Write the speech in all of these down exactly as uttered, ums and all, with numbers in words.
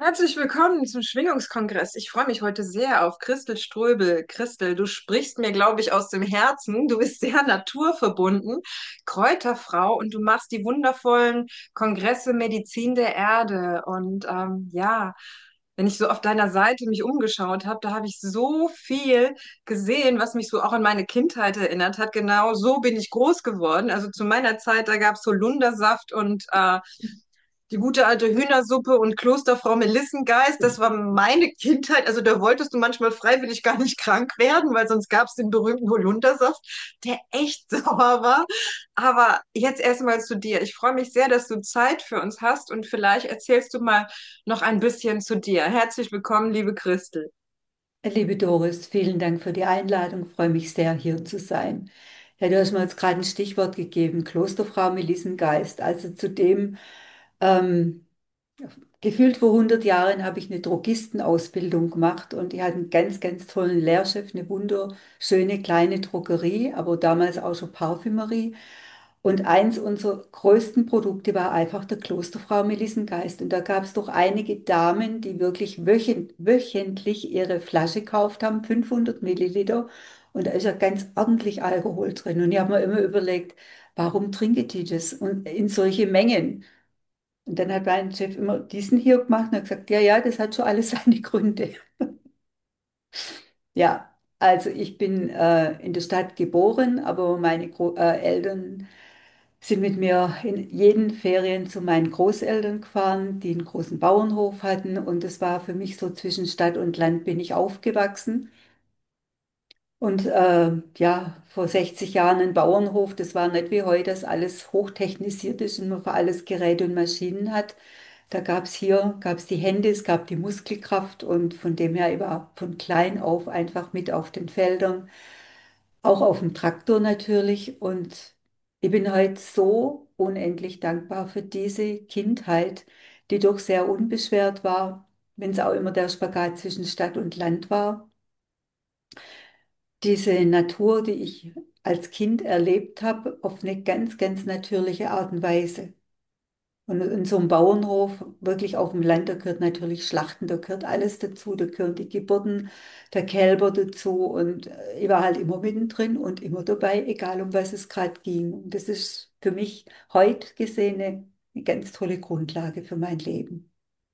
Herzlich willkommen zum Schwingungskongress. Ich freue mich heute sehr auf Christel Ströbel. Christel, du sprichst mir, glaube ich, aus dem Herzen. Du bist sehr naturverbunden, Kräuterfrau und du machst die wundervollen Kongresse Medizin der Erde. Und ähm, ja, wenn ich so auf deiner Seite mich umgeschaut habe, da habe ich so viel gesehen, was mich so auch an meine Kindheit erinnert hat. Genau so bin ich groß geworden. Also zu meiner Zeit, da gab es Holundersaft und äh, die gute alte Hühnersuppe und Klosterfrau Melissengeist, das war meine Kindheit. Also da wolltest du manchmal freiwillig gar nicht krank werden, weil sonst gab es den berühmten Holundersaft, der echt sauer war. Aber jetzt erstmal zu dir. Ich freue mich sehr, dass du Zeit für uns hast und vielleicht erzählst du mal noch ein bisschen zu dir. Herzlich willkommen, liebe Christel. Liebe Doris, vielen Dank für die Einladung. Ich freue mich sehr, hier zu sein. Ja, du hast mir jetzt gerade ein Stichwort gegeben, Klosterfrau Melissengeist. Also zu dem, ähm, gefühlt vor hundert Jahren habe ich eine Drogistenausbildung gemacht und die hat einen ganz, ganz tollen Lehrchef, eine wunderschöne kleine Drogerie, aber damals auch schon Parfümerie. Und eins unserer größten Produkte war einfach der Klosterfrau Melissengeist. Und da gab es doch einige Damen, die wirklich wöchent, wöchentlich ihre Flasche gekauft haben, fünfhundert Milliliter. Und da ist ja ganz ordentlich Alkohol drin. Und ich habe mir immer überlegt, warum trinken die das? Und in solche Mengen. Und dann hat mein Chef immer diesen hier gemacht und hat gesagt, ja, ja, das hat schon alles seine Gründe. Ja, also ich bin äh, in der Stadt geboren, aber meine Gro äh, Eltern sind mit mir in jeden Ferien zu meinen Großeltern gefahren, die einen großen Bauernhof hatten. Und es war für mich so zwischen Stadt und Land bin ich aufgewachsen. Und äh, ja, vor sechzig Jahren ein Bauernhof, das war nicht wie heute, dass alles hochtechnisiert ist und man für alles Geräte und Maschinen hat. Da gab es hier, gab es die Hände, es gab die Muskelkraft und von dem her, ich war von klein auf einfach mit auf den Feldern, auch auf dem Traktor natürlich. Und ich bin heute so unendlich dankbar für diese Kindheit, die doch sehr unbeschwert war, wenn es auch immer der Spagat zwischen Stadt und Land war. Diese Natur, die ich als Kind erlebt habe, auf eine ganz, ganz natürliche Art und Weise. Und in so einem Bauernhof, wirklich auf dem Land, da gehört natürlich Schlachten, da gehört alles dazu, da gehören die Geburten der Kälber dazu. Und äh, ich war halt immer mittendrin und immer dabei, egal um was es gerade ging. Und das ist für mich heute gesehen eine, eine ganz tolle Grundlage für mein Leben.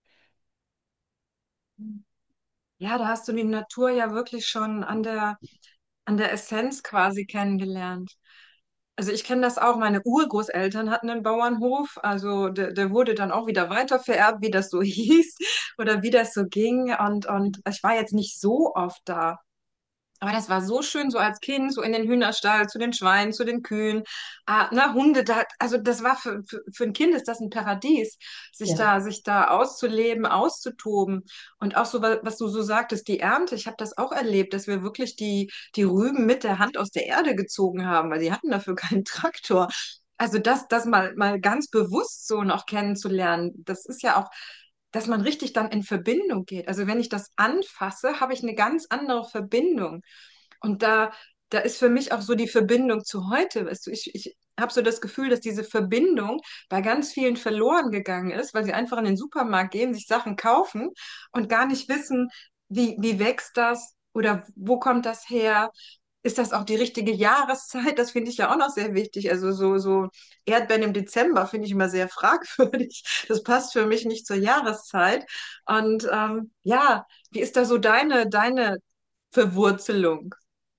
Ja, da hast du die Natur ja wirklich schon an der, an der Essenz quasi kennengelernt. Also ich kenne das auch, meine Urgroßeltern hatten einen Bauernhof, also der, der wurde dann auch wieder weitervererbt, wie das so hieß oder wie das so ging. Und, und ich war jetzt nicht so oft da. Aber das war so schön, so als Kind, so in den Hühnerstall, zu den Schweinen, zu den Kühen, ah, na, Hunde, da, also das war für, für, für ein Kind ist das ein Paradies, sich Ja. da, sich da auszuleben, auszutoben. Und auch so, wa- was du so sagtest, die Ernte, ich habe das auch erlebt, dass wir wirklich die, die Rüben mit der Hand aus der Erde gezogen haben, weil sie hatten dafür keinen Traktor. Also das, das mal, mal ganz bewusst so noch kennenzulernen, das ist ja auch, dass man richtig dann in Verbindung geht. Also wenn ich das anfasse, habe ich eine ganz andere Verbindung. Und da, da ist für mich auch so die Verbindung zu heute. Weißt du, ich, ich habe so das Gefühl, dass diese Verbindung bei ganz vielen verloren gegangen ist, weil sie einfach in den Supermarkt gehen, sich Sachen kaufen und gar nicht wissen, wie, wie wächst das oder wo kommt das her? Ist das auch die richtige Jahreszeit? Das finde ich ja auch noch sehr wichtig. Also so, so Erdbeeren im Dezember finde ich immer sehr fragwürdig. Das passt für mich nicht zur Jahreszeit. Und ähm, ja, wie ist da so deine, deine Verwurzelung?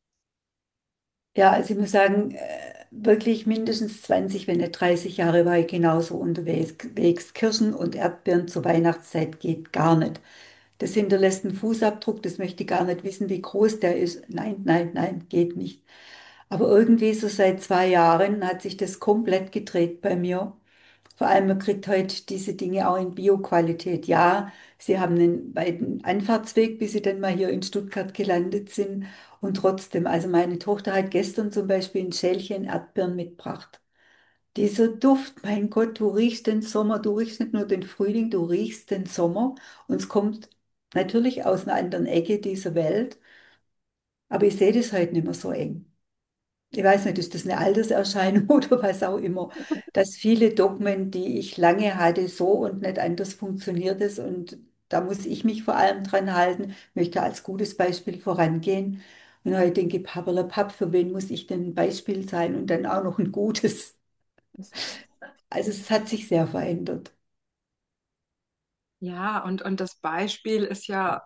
Ja, also ich muss sagen, äh, wirklich mindestens zwanzig, wenn nicht dreißig Jahre war ich genauso unterwegs. Kirschen und Erdbeeren zur Weihnachtszeit geht gar nicht. Das hinterlässt einen Fußabdruck, das möchte ich gar nicht wissen, wie groß der ist. Nein, nein, nein, geht nicht. Aber irgendwie so seit zwei Jahren hat sich das komplett gedreht bei mir. Vor allem, man kriegt heute diese Dinge auch in Bio-Qualität. Ja, sie haben einen weiten Anfahrtsweg, bis sie dann mal hier in Stuttgart gelandet sind. Und trotzdem, also meine Tochter hat gestern zum Beispiel ein Schälchen Erdbeeren mitgebracht. Dieser Duft, mein Gott, du riechst den Sommer, du riechst nicht nur den Frühling, du riechst den Sommer. Und es kommt natürlich aus einer anderen Ecke dieser Welt, aber ich sehe das heute nicht mehr so eng. Ich weiß nicht, ist das eine Alterserscheinung oder was auch immer, dass viele Dogmen, die ich lange hatte, so und nicht anders funktioniert es. Und da muss ich mich vor allem dran halten, möchte als gutes Beispiel vorangehen. Und heute denke ich, Papp, für wen muss ich denn ein Beispiel sein und dann auch noch ein gutes? Also es hat sich sehr verändert. Ja, und, und das Beispiel ist ja,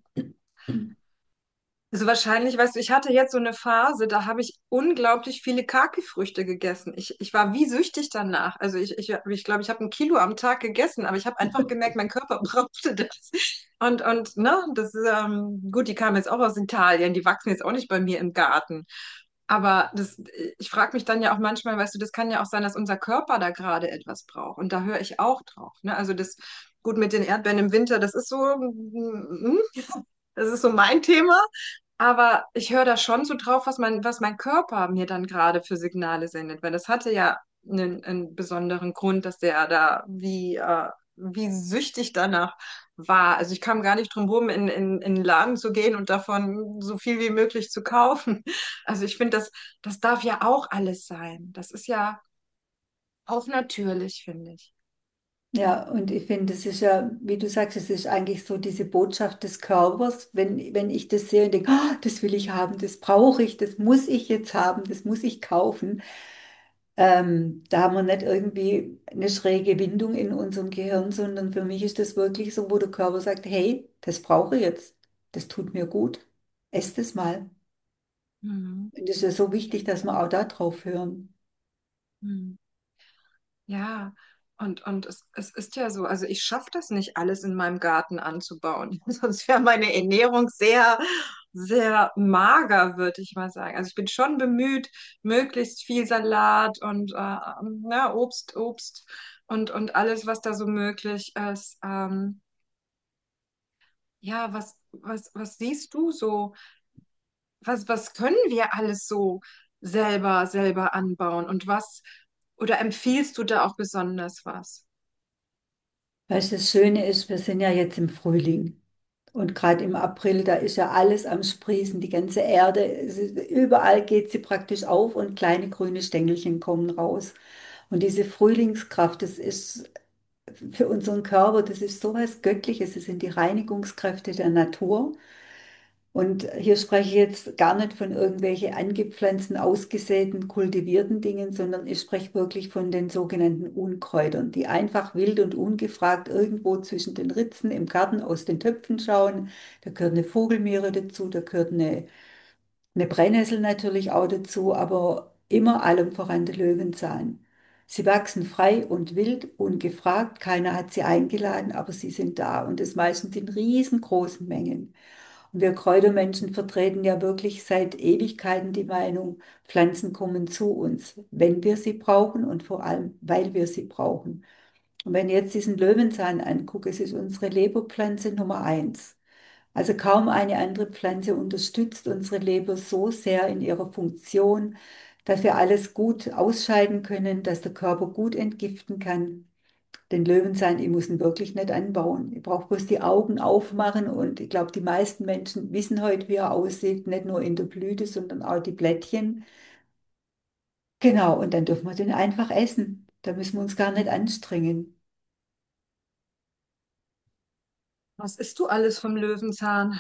also wahrscheinlich, weißt du, ich hatte jetzt so eine Phase, da habe ich unglaublich viele Kaki-Früchte gegessen. Ich, ich war wie süchtig danach. Also ich ich, ich, glaube, ich habe ein Kilo am Tag gegessen, aber ich habe einfach gemerkt, mein Körper brauchte das. Und, und ne, das ist, ähm, gut, die kamen jetzt auch aus Italien, die wachsen jetzt auch nicht bei mir im Garten. Aber das, ich frage mich dann ja auch manchmal, weißt du, das kann ja auch sein, dass unser Körper da gerade etwas braucht. Und da höre ich auch drauf. Ne? Also das, gut mit den Erdbeeren im Winter, das ist so, mm, das ist so mein Thema. Aber ich höre da schon so drauf, was mein, was mein Körper mir dann gerade für Signale sendet. Weil das hatte ja einen, einen besonderen Grund, dass der da wie, äh, wie süchtig danach war. Also ich kam gar nicht drum rum, in, in, in den Laden zu gehen und davon so viel wie möglich zu kaufen. Also ich finde, das, das darf ja auch alles sein. Das ist ja auch natürlich, finde ich. Ja, und ich finde, es ist ja, wie du sagst, es ist eigentlich so diese Botschaft des Körpers, wenn, wenn ich das sehe und denke, "Ah, das will ich haben, das brauche ich, das muss ich jetzt haben, das muss ich kaufen." Ähm, da haben wir nicht irgendwie eine schräge Windung in unserem Gehirn, sondern für mich ist das wirklich so, wo der Körper sagt, hey, das brauche ich jetzt, das tut mir gut, ess das mal. Mhm. Und es ist ja so wichtig, dass wir auch da drauf hören. Mhm. Ja, und, und es, es ist ja so, also ich schaffe das nicht alles in meinem Garten anzubauen. Sonst wäre meine Ernährung sehr, sehr mager, würde ich mal sagen. Also ich bin schon bemüht, möglichst viel Salat und äh, na, Obst, Obst und, und alles, was da so möglich ist. Ähm, ja, was, was, was siehst du so? Was, was können wir alles so selber, selber anbauen? Und was, oder empfiehlst du da auch besonders was? Weißt du, das Schöne ist, wir sind ja jetzt im Frühling. Und gerade im April, da ist ja alles am Sprießen, die ganze Erde, es ist, überall geht sie praktisch auf und kleine grüne Stängelchen kommen raus. Und diese Frühlingskraft, das ist für unseren Körper, das ist sowas Göttliches, es sind die Reinigungskräfte der Natur. Und hier spreche ich jetzt gar nicht von irgendwelchen angepflanzten, ausgesäten, kultivierten Dingen, sondern ich spreche wirklich von den sogenannten Unkräutern, die einfach wild und ungefragt irgendwo zwischen den Ritzen im Garten aus den Töpfen schauen. Da gehört eine Vogelmiere dazu, da gehört eine, eine Brennnessel natürlich auch dazu, aber immer allem voran der Löwenzahn. Sie wachsen frei und wild, ungefragt, keiner hat sie eingeladen, aber sie sind da und das meistens in riesengroßen Mengen. Und wir Kräutermenschen vertreten ja wirklich seit Ewigkeiten die Meinung, Pflanzen kommen zu uns, wenn wir sie brauchen und vor allem, weil wir sie brauchen. Und wenn ich jetzt diesen Löwenzahn angucke, es ist unsere Leberpflanze Nummer eins. Also kaum eine andere Pflanze unterstützt unsere Leber so sehr in ihrer Funktion, dass wir alles gut ausscheiden können, dass der Körper gut entgiften kann. Den Löwenzahn, ich muss ihn wirklich nicht anbauen. Ich brauche bloß die Augen aufmachen und ich glaube, die meisten Menschen wissen heute, wie er aussieht, nicht nur in der Blüte, sondern auch die Blättchen. Genau, und dann dürfen wir den einfach essen. Da müssen wir uns gar nicht anstrengen. Was isst du alles vom Löwenzahn?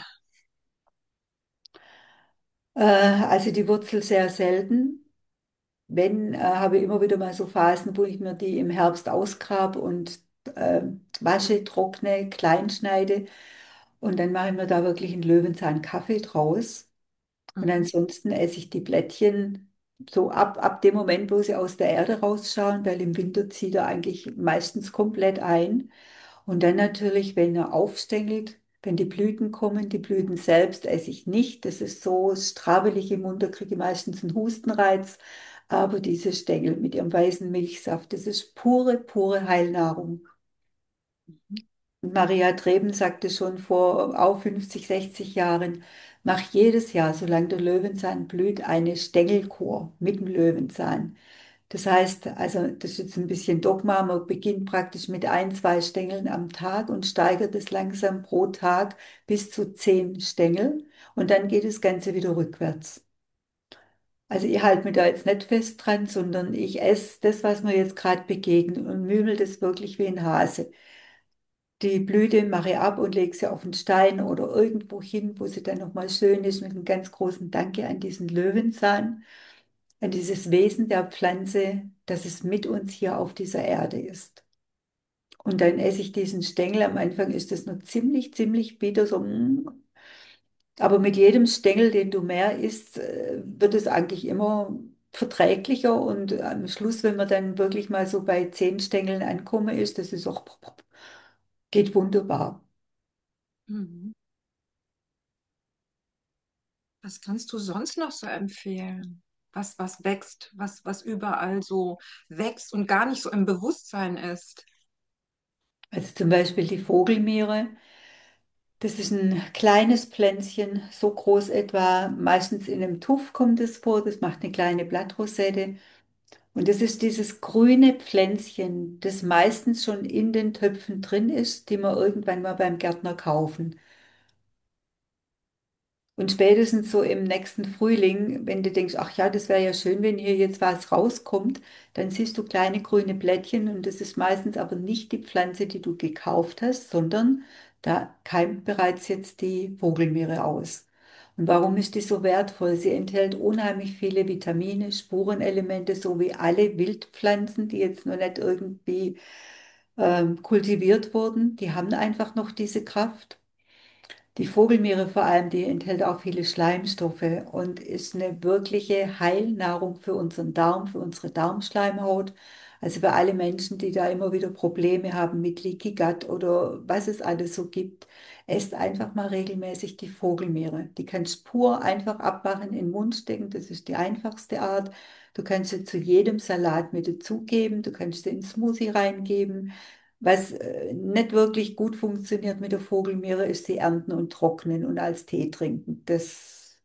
Äh, also die Wurzel sehr selten. Wenn, äh, habe ich immer wieder mal so Phasen, wo ich mir die im Herbst ausgrabe und äh, wasche, trockne, klein schneide. Und dann mache ich mir da wirklich einen Löwenzahn-Kaffee draus. Und Mhm. ansonsten esse ich die Blättchen so ab, ab dem Moment, wo sie aus der Erde rausschauen, weil im Winter zieht er eigentlich meistens komplett ein. Und dann natürlich, wenn er aufstängelt, wenn die Blüten kommen, die Blüten selbst esse ich nicht. Das ist so strabbelig im Mund, da kriege ich meistens einen Hustenreiz. Aber diese Stängel mit ihrem weißen Milchsaft, das ist pure, pure Heilnahrung. Und Maria Dreben sagte schon vor auch fünfzig, sechzig Jahren, mach jedes Jahr, solange der Löwenzahn blüht, eine Stängelkur mit dem Löwenzahn. Das heißt, also das ist jetzt ein bisschen Dogma, man beginnt praktisch mit ein, zwei Stängeln am Tag und steigert es langsam pro Tag bis zu zehn Stängel und dann geht das Ganze wieder rückwärts. Also ich halte mich da jetzt nicht fest dran, sondern ich esse das, was mir jetzt gerade begegnet und mümel das wirklich wie ein Hase. Die Blüte mache ich ab und lege sie auf den Stein oder irgendwo hin, wo sie dann nochmal schön ist, mit einem ganz großen Danke an diesen Löwenzahn, an dieses Wesen der Pflanze, dass es mit uns hier auf dieser Erde ist. Und dann esse ich diesen Stängel. Am Anfang ist das noch ziemlich, ziemlich bitter, so, mm. Aber mit jedem Stängel, den du mehr isst, äh, wird es eigentlich immer verträglicher. Und am Schluss, wenn man dann wirklich mal so bei zehn Stängeln ankommen ist, das ist auch, geht wunderbar. Mhm. Was kannst du sonst noch so empfehlen? Was, was wächst, was, was überall so wächst und gar nicht so im Bewusstsein ist? Also zum Beispiel die Vogelmiere. Das ist ein kleines Pflänzchen, so groß etwa, meistens in einem Tuff kommt es vor, das macht eine kleine Blattrosette. Und das ist dieses grüne Pflänzchen, das meistens schon in den Töpfen drin ist, die wir irgendwann mal beim Gärtner kaufen. Und spätestens so im nächsten Frühling, wenn du denkst, ach ja, das wäre ja schön, wenn hier jetzt was rauskommt, dann siehst du kleine grüne Blättchen und das ist meistens aber nicht die Pflanze, die du gekauft hast, sondern da keimt bereits jetzt die Vogelmiere aus. Und warum ist die so wertvoll? Sie enthält unheimlich viele Vitamine, Spurenelemente, so wie alle Wildpflanzen, die jetzt noch nicht irgendwie ähm, kultiviert wurden. Die haben einfach noch diese Kraft. Die Vogelmiere vor allem, die enthält auch viele Schleimstoffe und ist eine wirkliche Heilnahrung für unseren Darm, für unsere Darmschleimhaut. Also für alle Menschen, die da immer wieder Probleme haben mit Leaky Gut oder was es alles so gibt, esst einfach mal regelmäßig die Vogelmiere. Die kannst pur einfach abmachen, in den Mund stecken, das ist die einfachste Art. Du kannst sie zu jedem Salat mit dazugeben, du kannst sie in Smoothie reingeben. Was äh, nicht wirklich gut funktioniert mit der Vogelmiere, ist sie ernten und trocknen und als Tee trinken. Das,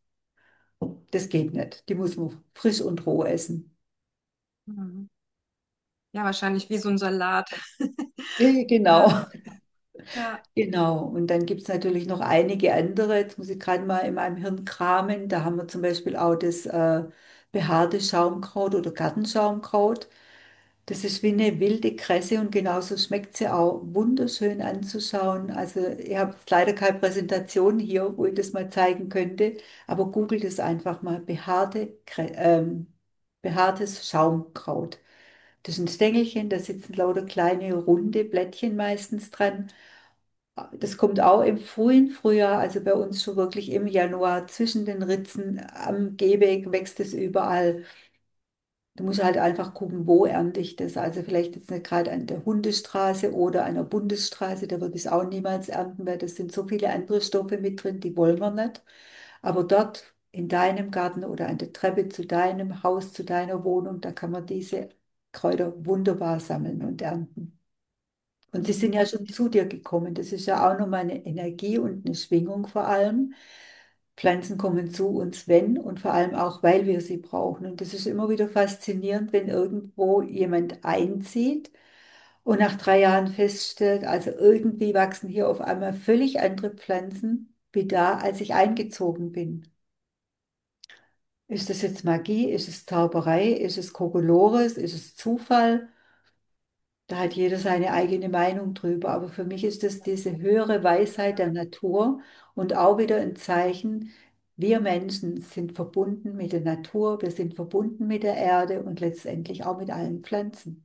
das geht nicht. Die muss man frisch und roh essen. Mhm. Ja, wahrscheinlich wie so ein Salat. Äh, Genau, Ja, ja. genau. Und dann gibt es natürlich noch einige andere. Jetzt muss ich gerade mal in meinem Hirn kramen. Da haben wir zum Beispiel auch das äh, behaarte Schaumkraut oder Gartenschaumkraut. Das ist wie eine wilde Kresse und genauso schmeckt sie auch wunderschön anzuschauen. Also ich habe jetzt leider keine Präsentation hier, wo ich das mal zeigen könnte, aber googelt es einfach mal. Behaarte, Kre- ähm, behaartes Schaumkraut. Das ist ein Stängelchen, da sitzen lauter kleine runde Blättchen meistens dran. Das kommt auch im frühen Frühjahr, also bei uns schon wirklich im Januar, zwischen den Ritzen am Gehweg wächst es überall. Du musst halt einfach gucken, wo ernte ich das. Also vielleicht jetzt nicht gerade an der Hundestraße oder an der Bundesstraße, da würde ich es auch niemals ernten, weil das sind so viele andere Stoffe mit drin, die wollen wir nicht. Aber dort in deinem Garten oder an der Treppe zu deinem Haus, zu deiner Wohnung, da kann man diese Kräuter wunderbar sammeln und ernten. Und sie sind Mhm. ja schon zu dir gekommen. Das ist ja auch nochmal eine Energie und eine Schwingung vor allem. Pflanzen kommen zu uns, wenn und vor allem auch, weil wir sie brauchen. Und das ist immer wieder faszinierend, wenn irgendwo jemand einzieht und nach drei Jahren feststellt, also irgendwie wachsen hier auf einmal völlig andere Pflanzen wie da, als ich eingezogen bin. Ist das jetzt Magie? Ist es Zauberei? Ist es Kokolores? Ist es Zufall? Da hat jeder seine eigene Meinung drüber. Aber für mich ist das diese höhere Weisheit der Natur und auch wieder ein Zeichen, wir Menschen sind verbunden mit der Natur, wir sind verbunden mit der Erde und letztendlich auch mit allen Pflanzen.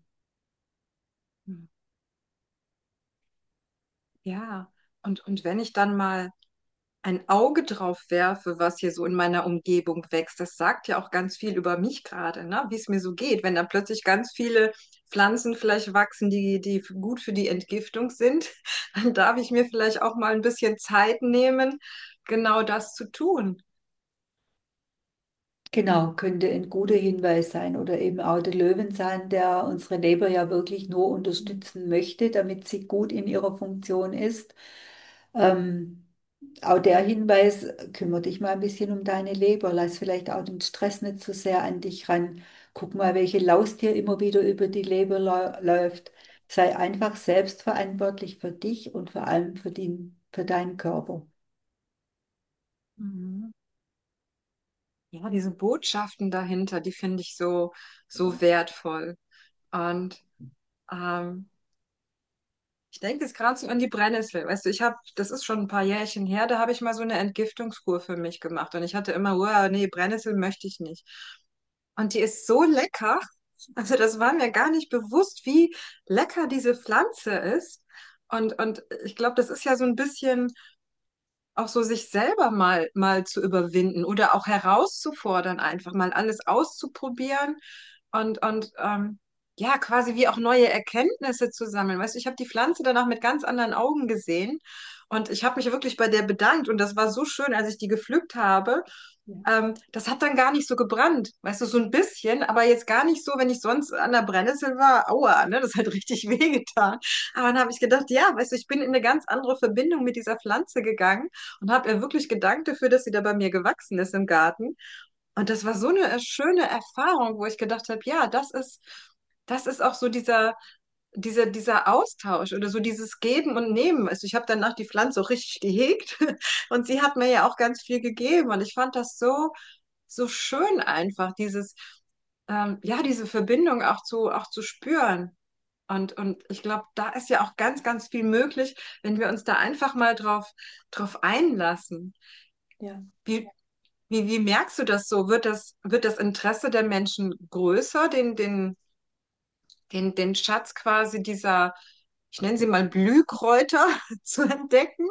Ja, und, und wenn ich dann mal ein Auge drauf werfe, was hier so in meiner Umgebung wächst, das sagt ja auch ganz viel über mich gerade, ne? Wie es mir so geht, wenn dann plötzlich ganz viele Pflanzen vielleicht wachsen, die, die gut für die Entgiftung sind, dann darf ich mir vielleicht auch mal ein bisschen Zeit nehmen, genau das zu tun. Genau, könnte ein guter Hinweis sein oder eben auch der Löwenzahn, der unsere Leber ja wirklich nur unterstützen möchte, damit sie gut in ihrer Funktion ist. Ähm, Auch der Hinweis, kümmere dich mal ein bisschen um deine Leber, lass vielleicht auch den Stress nicht so sehr an dich ran. Guck mal, welche Laus dir immer wieder über die Leber lau- läuft. Sei einfach selbstverantwortlich für dich und vor allem für den, für deinen Körper. Mhm. Ja, diese Botschaften dahinter, die finde ich so, so wertvoll. Und ähm, Ich denke jetzt gerade so an die Brennnessel. Weißt du, ich habe, das ist schon ein paar Jährchen her, da habe ich mal so eine Entgiftungskur für mich gemacht. Und ich hatte immer, wow, nee, Brennnessel möchte ich nicht. Und die ist so lecker. Also das war mir gar nicht bewusst, wie lecker diese Pflanze ist. Und, und ich glaube, das ist ja so ein bisschen auch so sich selber mal, mal zu überwinden oder auch herauszufordern, einfach mal alles auszuprobieren und, und ähm, ja, quasi wie auch neue Erkenntnisse zu sammeln. Weißt du, ich habe die Pflanze danach mit ganz anderen Augen gesehen und ich habe mich wirklich bei der bedankt und das war so schön, als ich die gepflückt habe. Ja. Ähm, das hat dann gar nicht so gebrannt, weißt du, so ein bisschen, aber jetzt gar nicht so, wenn ich sonst an der Brennnessel war, aua, ne, das hat richtig wehgetan. Aber dann habe ich gedacht, ja, weißt du, ich bin in eine ganz andere Verbindung mit dieser Pflanze gegangen und habe ihr wirklich gedankt dafür, dass sie da bei mir gewachsen ist im Garten. Und das war so eine äh, schöne Erfahrung, wo ich gedacht habe, ja, das ist, das ist auch so dieser, dieser, dieser Austausch oder so dieses Geben und Nehmen. Also ich habe danach die Pflanze auch richtig gehegt und sie hat mir ja auch ganz viel gegeben. Und ich fand das so, so schön einfach, dieses, ähm, ja, diese Verbindung auch zu, auch zu spüren. Und, und ich glaube, da ist ja auch ganz, ganz viel möglich, wenn wir uns da einfach mal drauf, drauf einlassen. Ja. Wie, wie, wie merkst du das so? Wird das, wird das Interesse der Menschen größer, den, den, den, den Schatz quasi dieser, ich nenne sie mal Blühkräuter zu entdecken?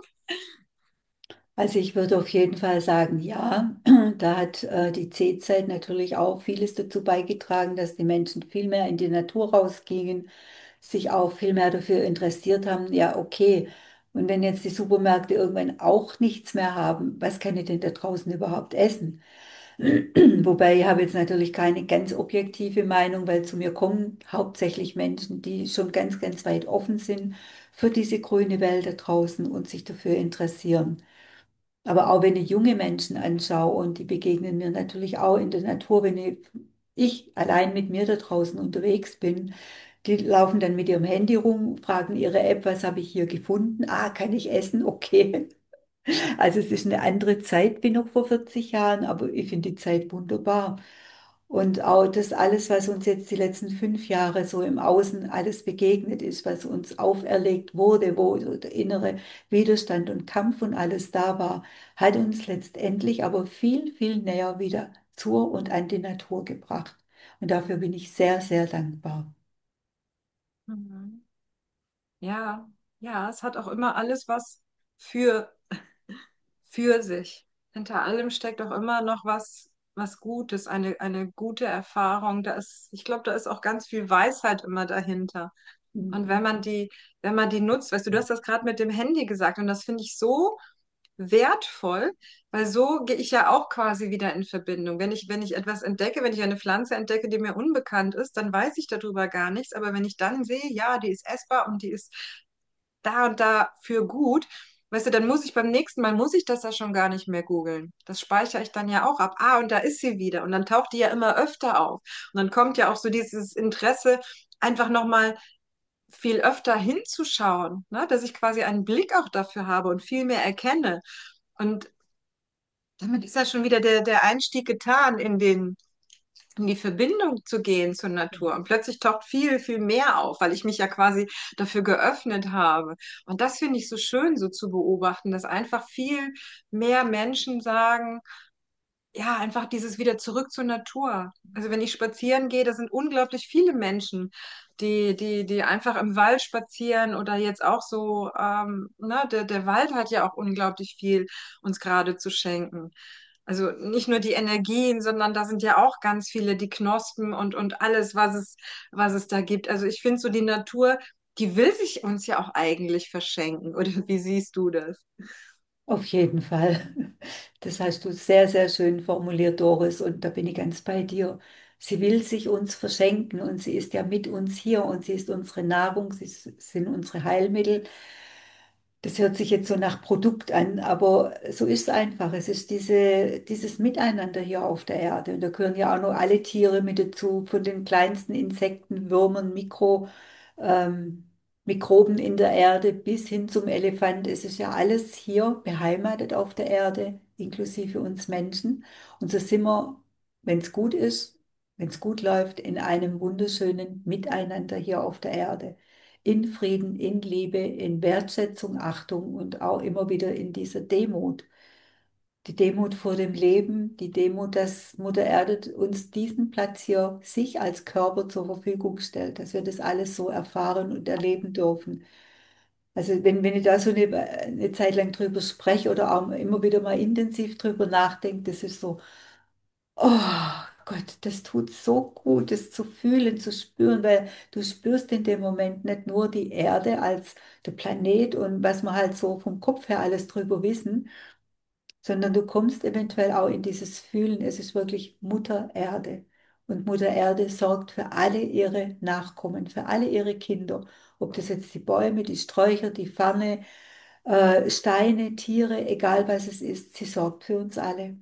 Also ich würde auf jeden Fall sagen, ja, da hat äh, die C-Zeit natürlich auch vieles dazu beigetragen, dass die Menschen viel mehr in die Natur rausgingen, sich auch viel mehr dafür interessiert haben, ja, okay. Und wenn jetzt die Supermärkte irgendwann auch nichts mehr haben, was kann ich denn da draußen überhaupt essen? Wobei ich habe jetzt natürlich keine ganz objektive Meinung, weil zu mir kommen hauptsächlich Menschen, die schon ganz, ganz weit offen sind für diese grüne Welt da draußen und sich dafür interessieren. Aber auch wenn ich junge Menschen anschaue und die begegnen mir natürlich auch in der Natur, wenn ich, ich allein mit mir da draußen unterwegs bin, die laufen dann mit ihrem Handy rum, fragen ihre App, was habe ich hier gefunden? Ah, kann ich essen? Okay. Also es ist eine andere Zeit wie noch vor vierzig Jahren, aber ich finde die Zeit wunderbar. Und auch das alles, was uns jetzt die letzten fünf Jahre so im Außen alles begegnet ist, was uns auferlegt wurde, wo so der innere Widerstand und Kampf und alles da war, hat uns letztendlich aber viel, viel näher wieder zur und an die Natur gebracht. Und dafür bin ich sehr, sehr dankbar. Mhm. Ja, ja, es hat auch immer alles was für, für sich. Hinter allem steckt auch immer noch was, was Gutes, eine, eine gute Erfahrung. Da ist, ich glaube, da ist auch ganz viel Weisheit immer dahinter. Und wenn Mhm. man die, wenn man die nutzt, weißt du, du hast das gerade mit dem Handy gesagt und das finde ich so wertvoll, weil so gehe ich ja auch quasi wieder in Verbindung. Wenn ich, wenn ich etwas entdecke, wenn ich eine Pflanze entdecke, die mir unbekannt ist, dann weiß ich darüber gar nichts. Aber wenn ich dann sehe, ja, die ist essbar und die ist da und da für gut, weißt du, dann muss ich beim nächsten Mal, muss ich das ja schon gar nicht mehr googeln. Das speichere ich dann ja auch ab. Ah, und da ist sie wieder. Und dann taucht die ja immer öfter auf. Und dann kommt ja auch so dieses Interesse, einfach nochmal viel öfter hinzuschauen, ne? Dass ich quasi einen Blick auch dafür habe und viel mehr erkenne. Und damit ist ja schon wieder der, der Einstieg getan, in den, in die Verbindung zu gehen zur Natur. Und plötzlich taucht viel, viel mehr auf, weil ich mich ja quasi dafür geöffnet habe. Und das finde ich so schön, so zu beobachten, dass einfach viel mehr Menschen sagen, ja, einfach dieses wieder zurück zur Natur. Also wenn ich spazieren gehe, da sind unglaublich viele Menschen, die, die, die einfach im Wald spazieren oder jetzt auch so, ähm, ne, der, der Wald hat ja auch unglaublich viel uns gerade zu schenken. Also nicht nur die Energien, sondern da sind ja auch ganz viele, die Knospen und, und alles, was es, was es da gibt. Also ich finde so die Natur, die will sich uns ja auch eigentlich verschenken. Oder wie siehst du das? Auf jeden Fall. Das hast du sehr, sehr schön formuliert, Doris, und da bin ich ganz bei dir. Sie will sich uns verschenken und sie ist ja mit uns hier und sie ist unsere Nahrung, sie s- sind unsere Heilmittel. Das hört sich jetzt so nach Produkt an, aber so ist es einfach. Es ist diese, dieses Miteinander hier auf der Erde. Und da gehören ja auch noch alle Tiere mit dazu, von den kleinsten Insekten, Würmern, Mikro, ähm, Mikroben in der Erde bis hin zum Elefant. Es ist ja alles hier beheimatet auf der Erde, inklusive uns Menschen. Und so sind wir, wenn es gut ist, wenn es gut läuft, in einem wunderschönen Miteinander hier auf der Erde. in Frieden, in Liebe, in Wertschätzung, Achtung und auch immer wieder in dieser Demut. Die Demut vor dem Leben, die Demut, dass Mutter Erde uns diesen Platz hier, sich als Körper zur Verfügung stellt, dass wir das alles so erfahren und erleben dürfen. Also wenn, wenn ich da so eine, eine Zeit lang drüber spreche oder auch immer wieder mal intensiv drüber nachdenke, das ist so, oh Gott, das tut so gut, das zu fühlen, zu spüren, weil du spürst in dem Moment nicht nur die Erde als der Planet und was wir halt so vom Kopf her alles drüber wissen, sondern du kommst eventuell auch in dieses Fühlen, es ist wirklich Mutter Erde. Und Mutter Erde sorgt für alle ihre Nachkommen, für alle ihre Kinder. Ob das jetzt die Bäume, die Sträucher, die Farne, äh, Steine, Tiere, egal was es ist, sie sorgt für uns alle.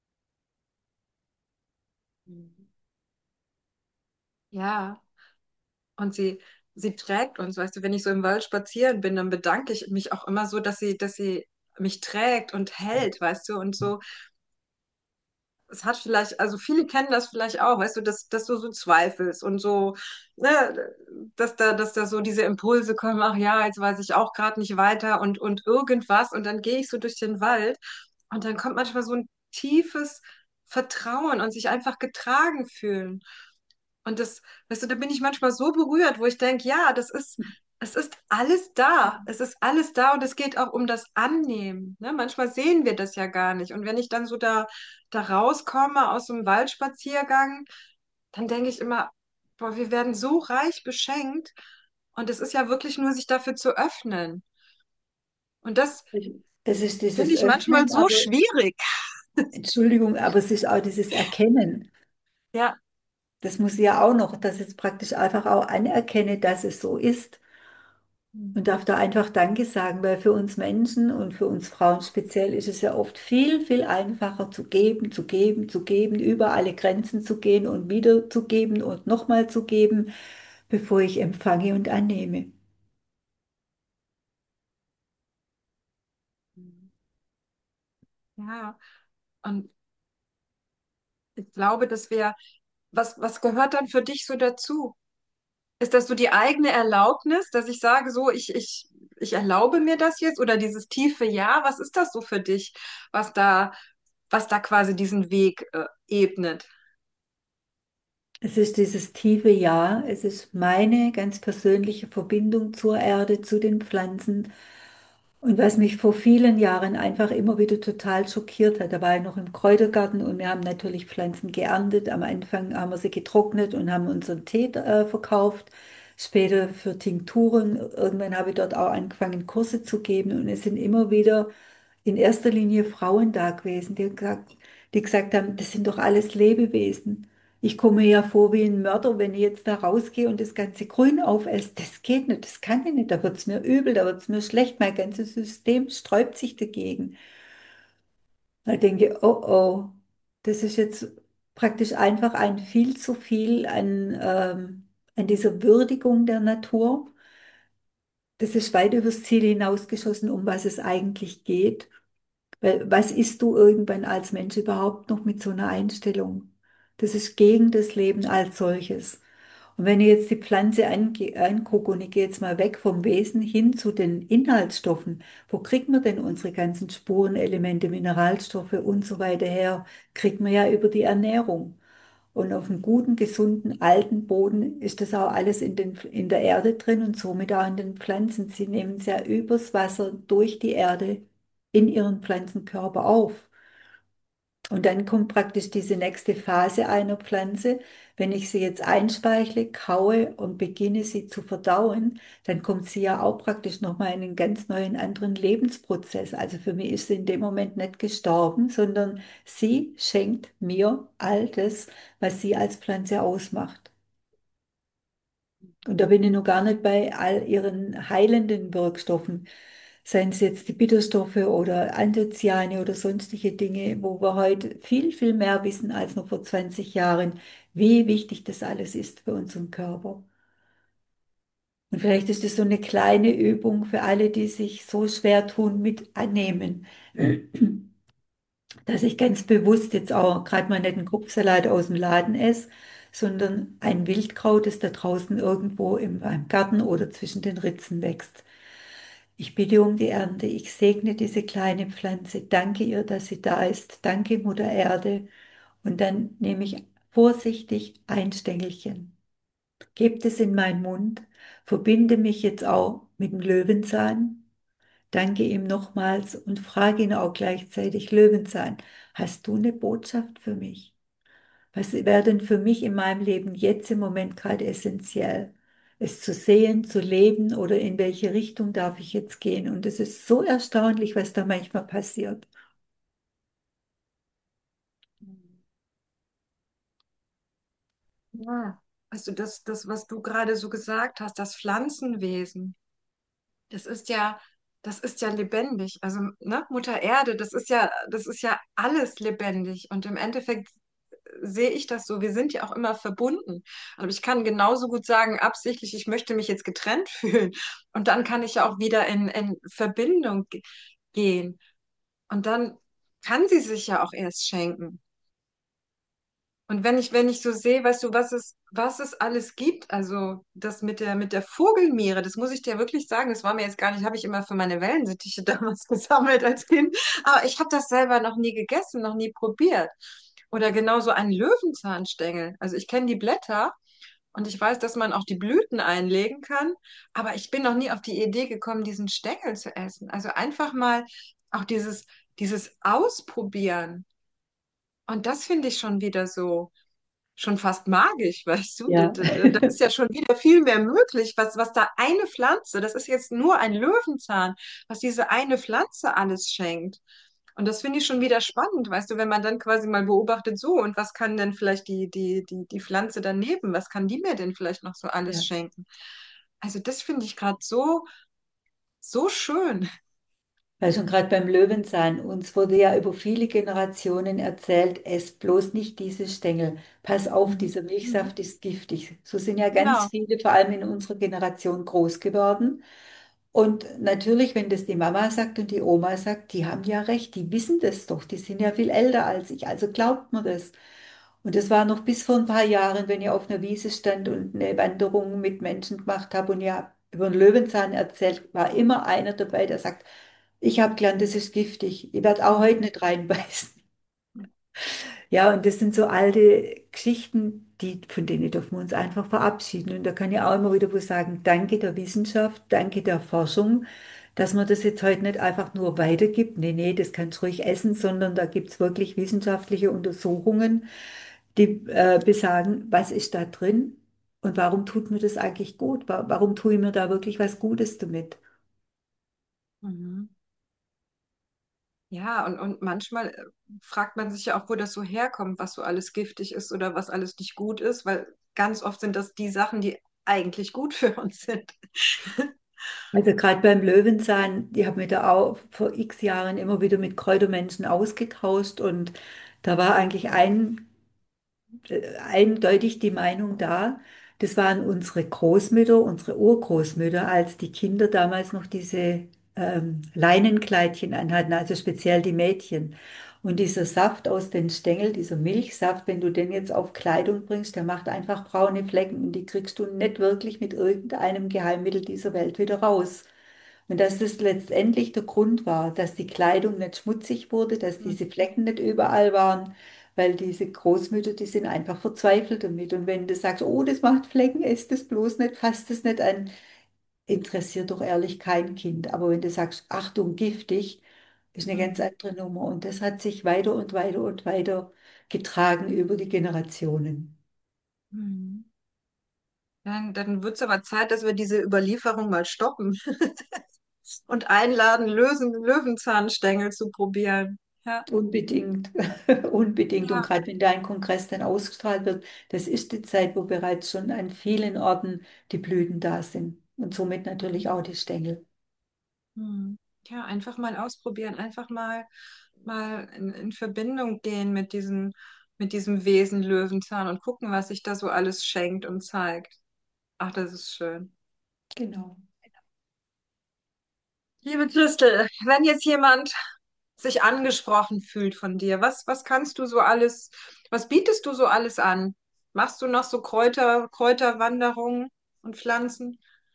Ja, und sie, sie trägt uns, weißt du, wenn ich so im Wald spazieren bin, dann bedanke ich mich auch immer so, dass sie, dass sie mich trägt und hält, weißt du, und so. Es hat vielleicht, also viele kennen das vielleicht auch, weißt du, dass, dass du so zweifelst und so, ne, dass da, dass da so diese Impulse kommen, ach ja, jetzt weiß ich auch gerade nicht weiter und, und irgendwas und dann gehe ich so durch den Wald und dann kommt manchmal so ein tiefes Vertrauen und sich einfach getragen fühlen. Und das, weißt du, da bin ich manchmal so berührt, wo ich denke, ja, das ist, es ist alles da. Es ist alles da und es geht auch um das Annehmen. Ne? Manchmal sehen wir das ja gar nicht. Und wenn ich dann so da, da rauskomme aus so einem Waldspaziergang, dann denke ich immer, boah, wir werden so reich beschenkt. Und es ist ja wirklich nur, sich dafür zu öffnen. Und das Es ist finde dieses ich manchmal Öffnen, so aber, schwierig. Entschuldigung, aber es ist auch dieses Erkennen. Ja. Das muss ich ja auch noch, dass ich praktisch einfach auch anerkenne, dass es so ist. Und darf da einfach Danke sagen, weil für uns Menschen und für uns Frauen speziell ist es ja oft viel, viel einfacher zu geben, zu geben, zu geben, über alle Grenzen zu gehen und wieder zu geben und nochmal zu geben, bevor ich empfange und annehme. Ja. Und ich glaube, dass wir, was, was gehört dann für dich so dazu? Ist das so die eigene Erlaubnis, dass ich sage, so, ich, ich, ich erlaube mir das jetzt oder dieses tiefe Ja? Was ist das so für dich, was da, was da quasi diesen Weg äh, ebnet? Es ist dieses tiefe Ja, es ist meine ganz persönliche Verbindung zur Erde, zu den Pflanzen. Und was mich vor vielen Jahren einfach immer wieder total schockiert hat, da war ich noch im Kräutergarten und wir haben natürlich Pflanzen geerntet. Am Anfang haben wir sie getrocknet und haben unseren Tee äh, verkauft. Später für Tinkturen. Irgendwann habe ich dort auch angefangen, Kurse zu geben. Und es sind immer wieder in erster Linie Frauen da gewesen, die gesagt, die gesagt haben, das sind doch alles Lebewesen. Ich komme mir ja vor wie ein Mörder, wenn ich jetzt da rausgehe und das ganze Grün aufesse. Das geht nicht, das kann ich nicht. Da wird es mir übel, da wird es mir schlecht. Mein ganzes System sträubt sich dagegen. Da denke ich, oh oh, das ist jetzt praktisch einfach ein viel zu viel an, ähm, an dieser Würdigung der Natur. Das ist weit übers Ziel hinausgeschossen, um was es eigentlich geht. Weil was isst du irgendwann als Mensch überhaupt noch mit so einer Einstellung? Das ist gegen das Leben als solches. Und wenn ich jetzt die Pflanze ange angucke und ich gehe jetzt mal weg vom Wesen hin zu den Inhaltsstoffen, wo kriegen wir denn unsere ganzen Spurenelemente, Mineralstoffe und so weiter her? Kriegen wir ja über die Ernährung. Und auf einem guten, gesunden, alten Boden ist das auch alles in den, in der Erde drin und somit auch in den Pflanzen. Sie nehmen es ja übers Wasser durch die Erde in ihren Pflanzenkörper auf. Und dann kommt praktisch diese nächste Phase einer Pflanze. Wenn ich sie jetzt einspeichle, kaue und beginne sie zu verdauen, dann kommt sie ja auch praktisch nochmal in einen ganz neuen anderen Lebensprozess. Also für mich ist sie in dem Moment nicht gestorben, sondern sie schenkt mir all das, was sie als Pflanze ausmacht. Und da bin ich noch gar nicht bei all ihren heilenden Wirkstoffen, seien es jetzt die Bitterstoffe oder Anthocyane oder sonstige Dinge, wo wir heute viel, viel mehr wissen als noch vor zwanzig Jahren, wie wichtig das alles ist für unseren Körper. Und vielleicht ist es so eine kleine Übung für alle, die sich so schwer tun mit Annehmen, dass ich ganz bewusst jetzt auch gerade mal nicht einen Kopfsalat aus dem Laden esse, sondern ein Wildkraut, das da draußen irgendwo im, im Garten oder zwischen den Ritzen wächst. Ich bitte um die Ernte. Ich segne diese kleine Pflanze. Danke ihr, dass sie da ist. Danke, Mutter Erde. Und dann nehme ich vorsichtig ein Stängelchen, gebe es in meinen Mund, verbinde mich jetzt auch mit dem Löwenzahn, danke ihm nochmals und frage ihn auch gleichzeitig, Löwenzahn, hast du eine Botschaft für mich? Was wäre denn für mich in meinem Leben jetzt im Moment gerade essentiell? Es zu sehen, zu leben oder in welche Richtung darf ich jetzt gehen? Und es ist so erstaunlich, was da manchmal passiert. Ja, also das, das, was du gerade so gesagt hast, das Pflanzenwesen, das ist ja, das ist ja lebendig. Also, ne, Mutter Erde, das ist ja, das ist ja alles lebendig. Und im Endeffekt sehe ich das so. Wir sind ja auch immer verbunden. Aber ich kann genauso gut sagen, absichtlich, ich möchte mich jetzt getrennt fühlen. Und dann kann ich ja auch wieder in, in Verbindung ge- gehen. Und dann kann sie sich ja auch erst schenken. Und wenn ich, wenn ich so sehe, weißt du, was es, was es alles gibt, also das mit der, mit der Vogelmiere, das muss ich dir wirklich sagen, das war mir jetzt gar nicht, habe ich immer für meine Wellensittiche damals gesammelt als Kind, aber ich habe das selber noch nie gegessen, noch nie probiert. Oder genauso ein Löwenzahnstängel. Also ich kenne die Blätter und ich weiß, dass man auch die Blüten einlegen kann, aber ich bin noch nie auf die Idee gekommen, diesen Stängel zu essen. Also einfach mal auch dieses, dieses Ausprobieren. Und das finde ich schon wieder so schon fast magisch, weißt du? Da, Ja. da, da da ist ja schon wieder viel mehr möglich, was, was da eine Pflanze, das ist jetzt nur ein Löwenzahn, was diese eine Pflanze alles schenkt. Und das finde ich schon wieder spannend, weißt du, wenn man dann quasi mal beobachtet, so, und was kann denn vielleicht die, die, die, die Pflanze daneben, was kann die mir denn vielleicht noch so alles Ja. schenken? Also das finde ich gerade so, so schön. Weil schon gerade beim Löwenzahn, uns wurde ja über viele Generationen erzählt, ess bloß nicht diese Stängel. Pass auf, Mhm. dieser Mhm. Milchsaft ist giftig. So sind ja ganz Genau. viele, vor allem in unserer Generation, groß geworden. Und natürlich, wenn das die Mama sagt und die Oma sagt, die haben ja recht, die wissen das doch, die sind ja viel älter als ich, also glaubt mir das. Und das war noch bis vor ein paar Jahren, wenn ich auf einer Wiese stand und eine Wanderung mit Menschen gemacht habe und ja über den Löwenzahn erzählt, war immer einer dabei, der sagt, ich habe gelernt, das ist giftig. Ich werde auch heute Mhm. nicht reinbeißen. Ja, und das sind so alte Geschichten, die, von denen dürfen wir uns einfach verabschieden. Und da kann ich auch immer wieder wo sagen, danke der Wissenschaft, danke der Forschung, dass man das jetzt heute nicht einfach nur weitergibt. Nee, nee, das kannst du ruhig essen, sondern da gibt es wirklich wissenschaftliche Untersuchungen, die äh, besagen, was ist da drin und warum tut mir das eigentlich gut? Wa- Warum tue ich mir da wirklich was Gutes damit? Mhm. Ja, und, und manchmal äh, fragt man sich ja auch, wo das so herkommt, was so alles giftig ist oder was alles nicht gut ist, weil ganz oft sind das die Sachen, die eigentlich gut für uns sind. Also gerade beim Löwenzahn, die haben mich da auch vor x Jahren immer wieder mit Kräutermenschen ausgetauscht und da war eigentlich ein, äh, eindeutig die Meinung da, das waren unsere Großmütter, unsere Urgroßmütter, als die Kinder damals noch diese ähm, Leinenkleidchen anhatten, also speziell die Mädchen. Und dieser Saft aus den Stängeln, dieser Milchsaft, wenn du den jetzt auf Kleidung bringst, der macht einfach braune Flecken und die kriegst du nicht wirklich mit irgendeinem Geheimmittel dieser Welt wieder raus. Und dass das letztendlich der Grund war, dass die Kleidung nicht schmutzig wurde, dass diese Flecken nicht überall waren, weil diese Großmütter, die sind einfach verzweifelt damit. Und wenn du sagst, oh, das macht Flecken, isst das bloß nicht, fasst es nicht an, interessiert doch ehrlich kein Kind. Aber wenn du sagst, Achtung, giftig, ist eine ganz Mhm. andere Nummer. Und das hat sich weiter und weiter und weiter getragen über die Generationen. Mhm. Dann, dann wird es aber Zeit, dass wir diese Überlieferung mal stoppen und einladen, Lösen, Löwenzahnstängel zu probieren. Ja, Unbedingt, unbedingt. Und ja, gerade wenn da ein Kongress dann ausgestrahlt wird, das ist die Zeit, wo bereits schon an vielen Orten die Blüten da sind und somit natürlich auch die Stängel. mhm. Ja, einfach mal ausprobieren, einfach mal, mal in, in Verbindung gehen mit diesem, mit diesem Wesen Löwenzahn und gucken, was sich da so alles schenkt und zeigt. Ach, das ist schön. Genau. Liebe Christel, wenn jetzt jemand sich angesprochen fühlt von dir, was, was kannst du so alles, was bietest du so alles an? Machst du noch so Kräuter, Kräuterwanderungen und Pflanzen?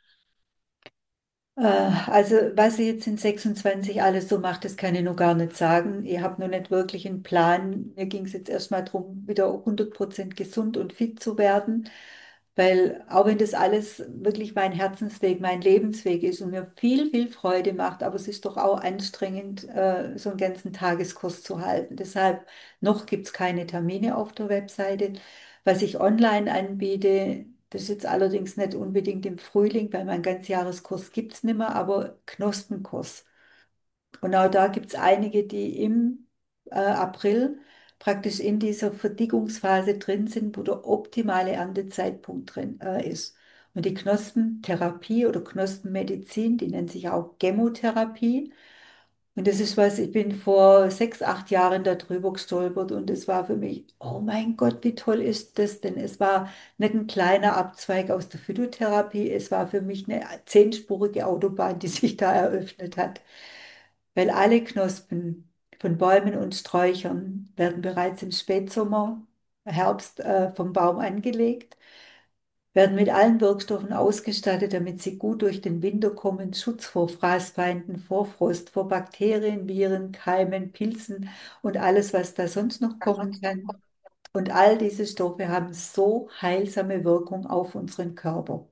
Äh, Also, was ich jetzt in sechsundzwanzig alles so mache, das kann ich noch gar nicht sagen. Ich habe noch nicht wirklich einen Plan. Mir ging es jetzt erstmal darum, wieder hundert Prozent gesund und fit zu werden, weil auch wenn das alles wirklich mein Herzensweg, mein Lebensweg ist und mir viel, viel Freude macht, aber es ist doch auch anstrengend, äh, so einen ganzen Tageskurs zu halten. Deshalb noch gibt es keine Termine auf der Webseite. Was ich online anbiete, das ist jetzt allerdings nicht unbedingt im Frühling, weil mein Ganzjahreskurs gibt es nicht mehr, aber Knospenkurs. Und auch da gibt es einige, die im äh, April praktisch in dieser Verdickungsphase drin sind, wo der optimale Erntezeitpunkt drin äh, ist. Und die Knospentherapie oder Knospenmedizin, die nennt sich auch Chemotherapie. Und das ist was, ich bin vor sechs, acht Jahren darüber gestolpert und es war für mich, oh mein Gott, wie toll ist das denn? Es war nicht ein kleiner Abzweig aus der Phytotherapie, es war für mich eine zehnspurige Autobahn, die sich da eröffnet hat. Weil alle Knospen von Bäumen und Sträuchern werden bereits im Spätsommer, Herbst äh, vom Baum angelegt, werden mit allen Wirkstoffen ausgestattet, damit sie gut durch den Winter kommen, Schutz vor Fraßfeinden, vor Frost, vor Bakterien, Viren, Keimen, Pilzen und alles, was da sonst noch kommen kann. Und all diese Stoffe haben so heilsame Wirkung auf unseren Körper.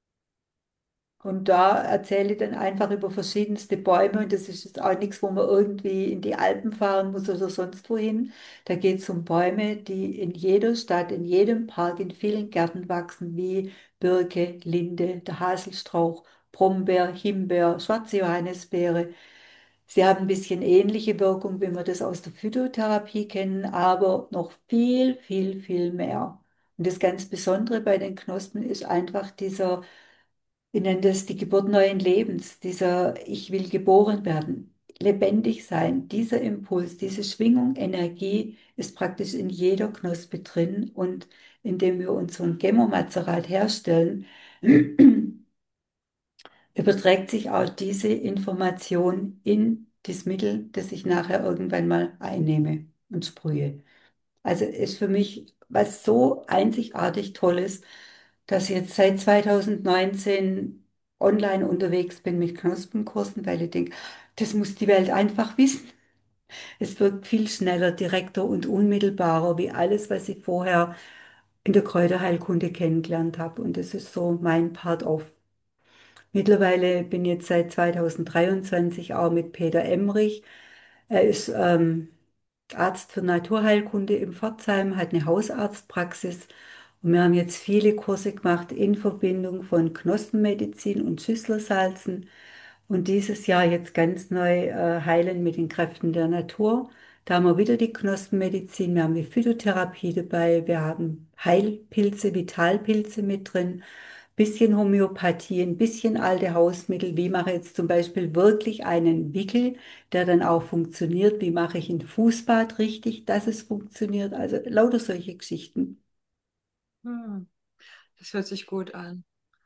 Und da erzähle ich dann einfach über verschiedenste Bäume und das ist jetzt auch nichts, wo man irgendwie in die Alpen fahren muss oder sonst wohin. Da geht es um Bäume, die in jeder Stadt, in jedem Park, in vielen Gärten wachsen, wie Birke, Linde, der Haselstrauch, Brombeer, Himbeer, schwarze Johannisbeere. Sie haben ein bisschen ähnliche Wirkung, wie wir das aus der Phytotherapie kennen, aber noch viel, viel, viel mehr. Und das ganz Besondere bei den Knospen ist einfach dieser, wir nennen das die Geburt neuen Lebens, dieser Ich will geboren werden, lebendig sein, dieser Impuls, diese Schwingung, Energie ist praktisch in jeder Knospe drin und indem wir uns so ein Chemomazerat herstellen, überträgt sich auch diese Information in das Mittel, das ich nachher irgendwann mal einnehme und sprühe. Also ist für mich was so einzigartig Tolles, dass ich jetzt seit zwanzig neunzehn online unterwegs bin mit Knospenkursen, weil ich denke, das muss die Welt einfach wissen. Es wirkt viel schneller, direkter und unmittelbarer wie alles, was ich vorher in der Kräuterheilkunde kennengelernt habe. Und das ist so mein Part of. Mittlerweile bin ich jetzt seit zwanzig dreiundzwanzig auch mit Peter Emmerich. Er ist ähm, Arzt für Naturheilkunde in Pforzheim, hat eine Hausarztpraxis und wir haben jetzt viele Kurse gemacht in Verbindung von Knospenmedizin und Schüsslersalzen und dieses Jahr jetzt ganz neu äh, Heilen mit den Kräften der Natur. Da haben wir wieder die Knospenmedizin, wir haben die Phytotherapie dabei, wir haben Heilpilze, Vitalpilze mit drin, bisschen Homöopathie, ein bisschen alte Hausmittel. Wie mache ich jetzt zum Beispiel wirklich einen Wickel, der dann auch funktioniert? Wie mache ich ein Fußbad richtig, dass es funktioniert? Also lauter solche Geschichten. Hm, das hört sich gut an.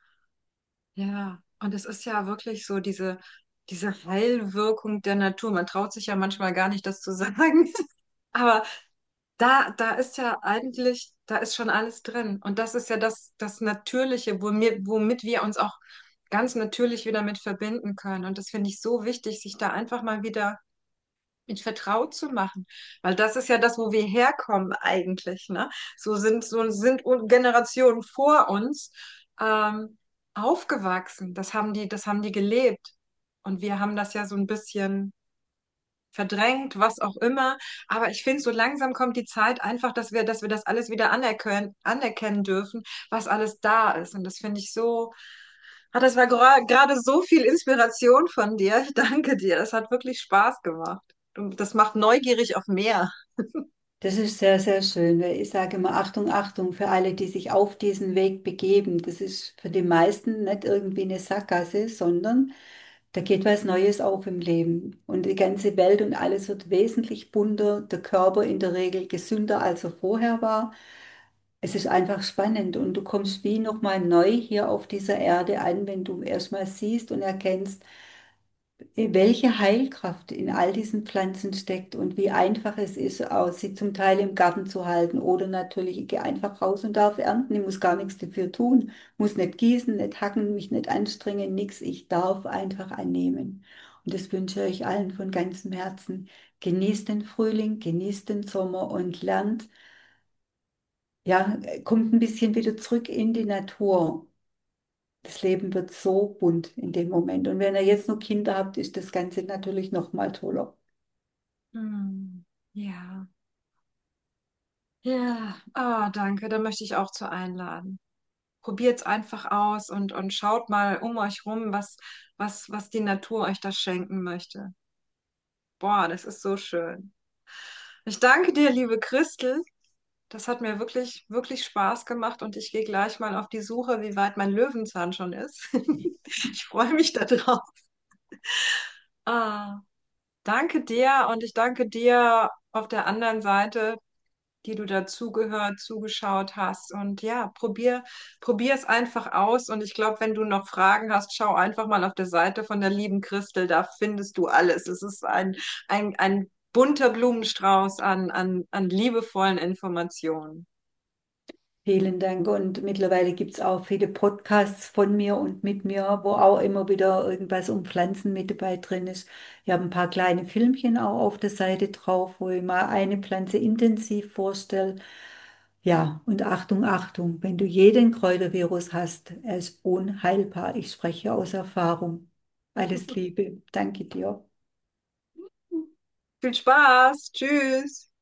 Ja, und es ist ja wirklich so diese, diese Heilwirkung der Natur. Man traut sich ja manchmal gar nicht, das zu sagen. Aber da, da ist ja eigentlich, da ist schon alles drin. Und das ist ja das, das Natürliche, womit, womit wir uns auch ganz natürlich wieder mit verbinden können. Und das finde ich so wichtig, sich da einfach mal wieder mit vertraut zu machen. Weil das ist ja das, wo wir herkommen eigentlich, ne? So sind, so sind Generationen vor uns ähm, aufgewachsen. Das haben die, das haben die gelebt. Und wir haben das ja so ein bisschen verdrängt, was auch immer. Aber ich finde, so langsam kommt die Zeit einfach, dass wir, dass wir das alles wieder anerkennen, anerkennen dürfen, was alles da ist. Und das finde ich so, ah, das war gra- gerade so viel Inspiration von dir. Ich danke dir. Das hat wirklich Spaß gemacht. Und das macht neugierig auf mehr. Das ist sehr, sehr schön, weil ich sage immer Achtung, Achtung für alle, die sich auf diesen Weg begeben. Das ist für die meisten nicht irgendwie eine Sackgasse, sondern da geht was Neues auf im Leben. Und die ganze Welt und alles wird wesentlich bunter, der Körper in der Regel gesünder, als er vorher war. Es ist einfach spannend und du kommst wie nochmal neu hier auf dieser Erde an, wenn du erstmal siehst und erkennst, welche Heilkraft in all diesen Pflanzen steckt und wie einfach es ist, auch sie zum Teil im Garten zu halten oder natürlich, ich gehe einfach raus und darf ernten. Ich muss gar nichts dafür tun, muss nicht gießen, nicht hacken, mich nicht anstrengen, nichts. Ich darf einfach annehmen. Und das wünsche ich euch allen von ganzem Herzen. Genießt den Frühling, genießt den Sommer und lernt, ja, kommt ein bisschen wieder zurück in die Natur. Das Leben wird so bunt in dem Moment. Und wenn ihr jetzt noch Kinder habt, ist das Ganze natürlich noch mal toller. Hm, ja, ja, ah, danke, da möchte ich auch zu einladen. Probiert's einfach aus und, und schaut mal um euch rum, was, was, was die Natur euch da schenken möchte. Boah, das ist so schön. Ich danke dir, liebe Christel. Das hat mir wirklich, wirklich Spaß gemacht und ich gehe gleich mal auf die Suche, wie weit mein Löwenzahn schon ist. Ich freue mich da drauf. Ah, danke dir und ich danke dir auf der anderen Seite, die du dazugehört, zugeschaut hast. Und ja, probier, probier es einfach aus. Und ich glaube, wenn du noch Fragen hast, schau einfach mal auf der Seite von der lieben Christel. Da findest du alles. Es ist ein, ein, ein bunter Blumenstrauß an, an, an liebevollen Informationen. Vielen Dank. Und mittlerweile gibt es auch viele Podcasts von mir und mit mir, wo auch immer wieder irgendwas um Pflanzen mit dabei drin ist. Ich habe ein paar kleine Filmchen auch auf der Seite drauf, wo ich mal eine Pflanze intensiv vorstelle. Ja, und Achtung, Achtung, wenn du jeden Kräutervirus hast, er ist unheilbar. Ich spreche aus Erfahrung. Alles Liebe. Danke dir. Viel Spaß. Tschüss.